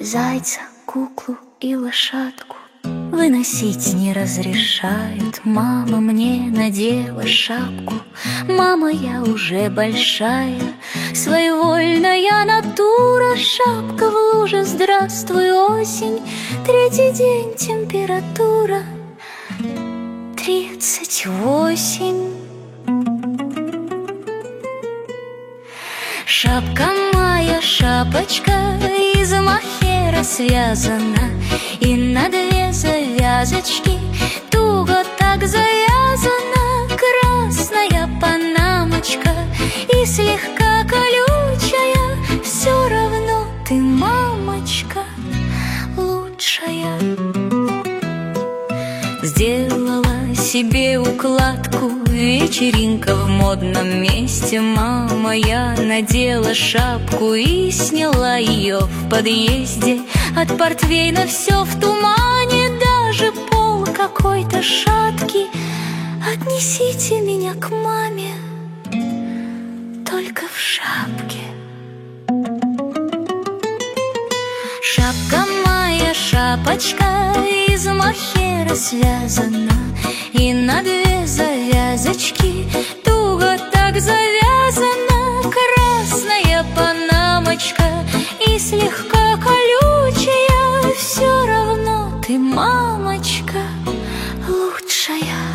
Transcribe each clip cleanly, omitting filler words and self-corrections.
зайца, куклу и лошадку выносить не разрешают. Мама мне надела шапку, мама, я уже большая, своевольная натура. Шапка в луже, здравствуй, осень, третий день температура 38. Шапка моя, шапочка из мохера связана, и на две завязочки туго так завязана. Красная панамочка и слегка колючая, все равно ты, мамочка, лучшая. Сделала себе укладку, вечеринка в модном месте. Мама, я надела шапку и сняла ее в подъезде. От портвейна все в тумане, даже пол какой-то шаткий. Отнесите меня к маме, только в шапке. Шапка моя, шапочка из мохера связана, и на две завязочки туго так завязана. Красная панамочка и слегка колючая, все равно ты, мамочка, лучшая.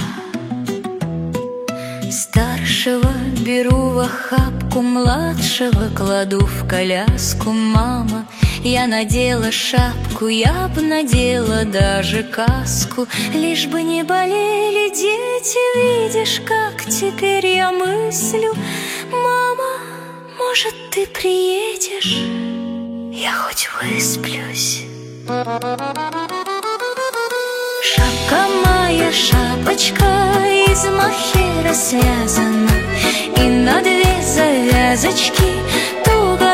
Старшего беру в охапку, младшего кладу в коляску. Мама, я надела шапку, я б надела даже каску, лишь бы не болели дети. Видишь, как теперь я мыслю. Мама, может, ты приедешь? Я хоть высплюсь. Шапка моя, шапочка из мохера связана, и на две завязочки туго